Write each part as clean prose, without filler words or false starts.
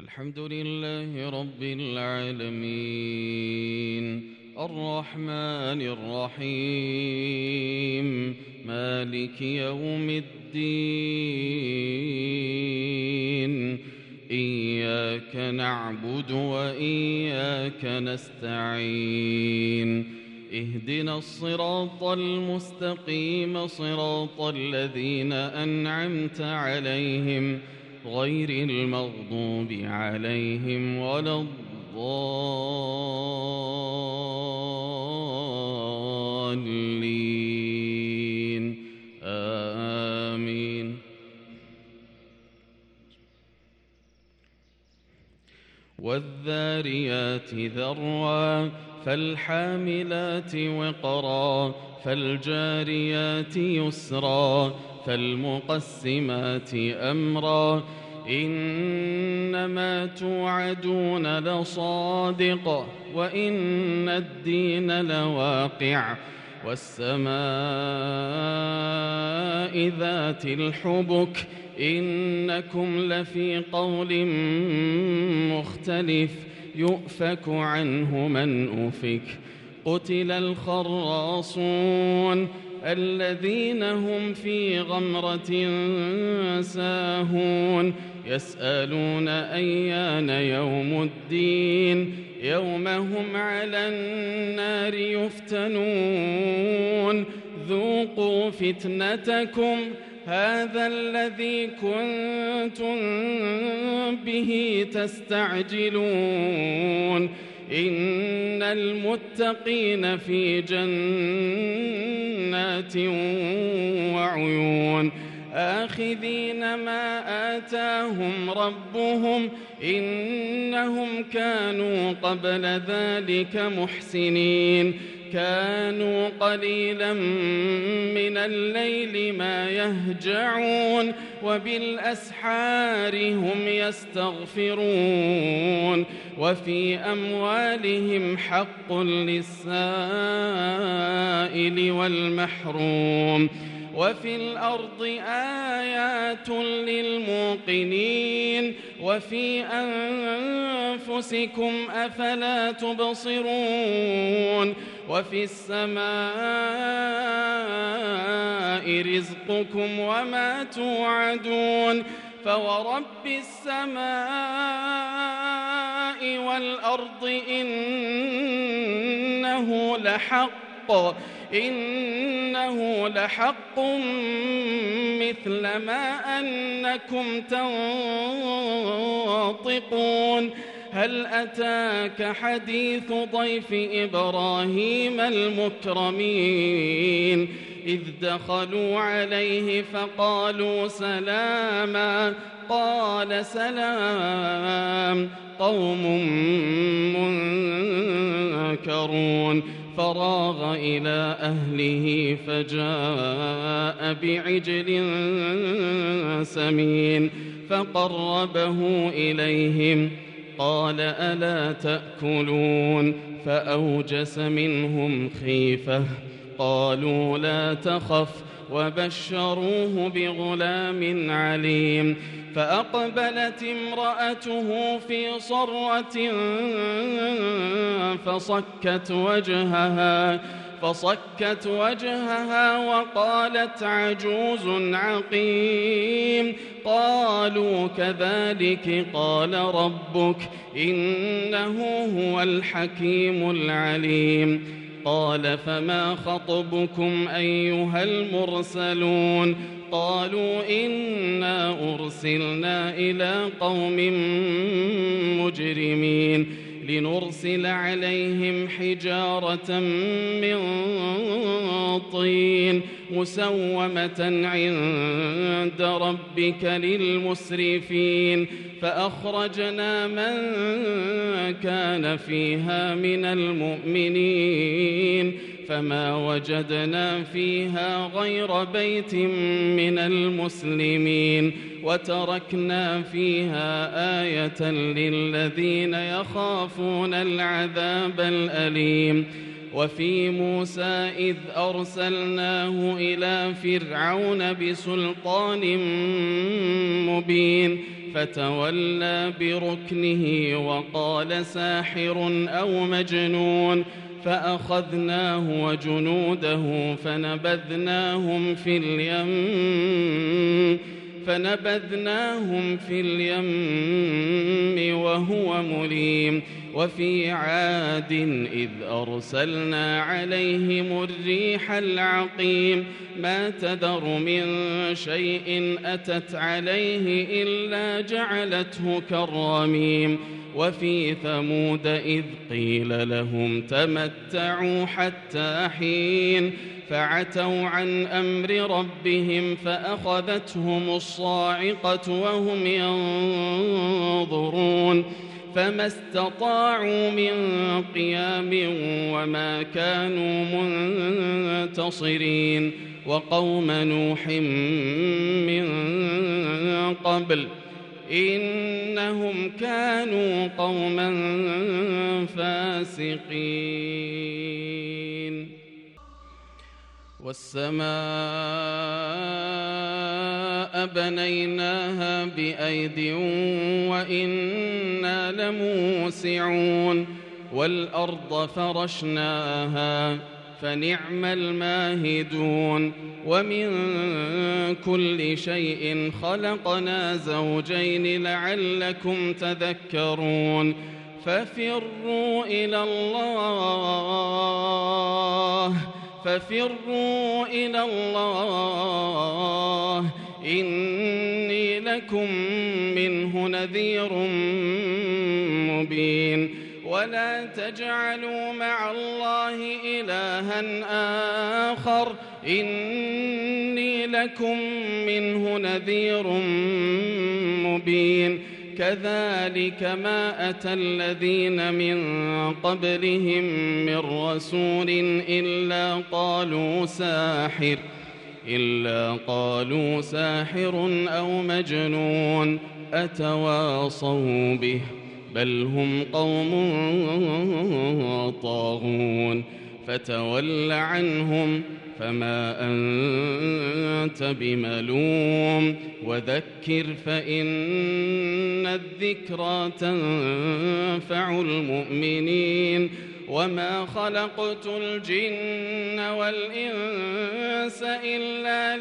الحمد لله رب العالمين الرحمن الرحيم مالك يوم الدين إياك نعبد وإياك نستعين اهدنا الصراط المستقيم صراط الذين أنعمت عليهم غير المغضوب عليهم ولا الضالين آمين. والذاريات ذروا فالحاملات وقرا فالجاريات يسرا فالمقسمات أمرا إنما توعدون لصادق وإن الدين لواقع والسماء ذات الحبك إنكم لفي قول مختلف يؤفك عنه من أفك قتل الخراصون الذين هم في غمرة ساهون يسألون أيان يوم الدين يوم هم على النار يفتنون ذوقوا فتنتكم هذا الذي كنتم به تستعجلون إن المتقين في جنات وعيون آخذين ما آتاهم ربهم إنهم كانوا قبل ذلك محسنين كانوا قليلا من الليل ما يهجعون وبالأسحار هم يستغفرون وفي أموالهم حق للسائل والمحروم وفي الأرض آيات للموقنين وفي أنفسكم أفلا تبصرون وفي السماء رزقكم وما توعدون فورب السماء والأرض إنه لحق مثل ما أنكم تنطقون هل أتاك حديث ضيف إبراهيم المكرمين إذ دخلوا عليه فقالوا سلاما قال سلام قوم منكرون فراغ إلى أهله فجاء بعجل سمين فقربه إليهم قال ألا تأكلون فأوجس منهم خيفة قالوا لا تخف وبشروه بغلام عليم فأقبلت امرأته في صرة فصكت وجهها وقالت عجوز عقيم قالوا كذلك قال ربك إنه هو الحكيم العليم قال فما خطبكم أيها المرسلون قالوا إنا أرسلنا إلى قوم مجرمين لنرسل عليهم حجارة من طين مسومة عند ربك للمسرفين فأخرجنا من كان فيها من المؤمنين فما وجدنا فيها غير بيت من المسلمين وتركنا فيها آية للذين يخافون العذاب الأليم وفي موسى إذ أرسلناه إلى فرعون بسلطان مبين فتولى بركنه وقال ساحر أو مجنون فأخذناه وجنوده فنبذناهم في اليم وهو مليم وفي عاد إذ أرسلنا عليهم الريح العقيم ما تذر من شيء أتت عليه إلا جعلته كالرميم وفي ثمود إذ قيل لهم تمتعوا حتى حين فعتوا عن أمر ربهم فأخذتهم الصاعقة وهم ينظرون فما استطاعوا من قيام وما كانوا منتصرين وقوم نوح من قبل إنهم كانوا قوما فاسقين والسماء بنيناها بأيد وإنا لموسعون والأرض فرشناها فنعم الماهدون ومن كل شيء خلقنا زوجين لعلكم تذكرون ففروا إلى الله إني لكم منه نذير مبين ولا تجعلوا مع الله إلها آخر إني لكم منه نذير مبين كذلك ما أتى الذين من قبلهم من رسول إلا قالوا ساحر أو مجنون أتواصوا به بل هم قوم طاغون فتول عنهم فما أنت بملوم وذكر فإن الذكرى تنفع المؤمنين وما خلقت الجن والإنس إلا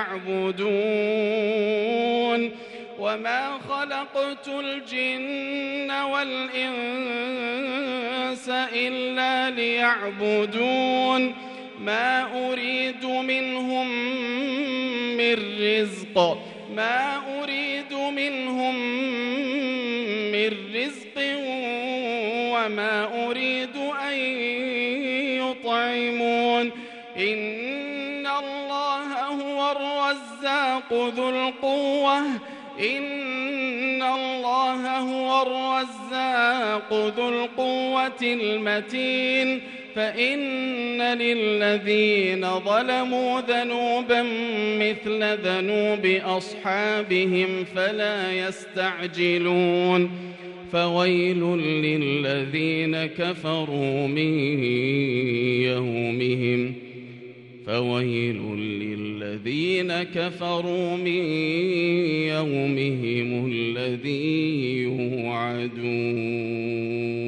ليعبدون ما أريد منهم من رزق وما أريد أن يطعمون إن الله هو الرزاق ذو القوة المتين فإن للذين ظلموا ذنوبا مثل ذنوب أصحابهم فلا يستعجلون فويل للذين كفروا من يومهم الذي يوعدون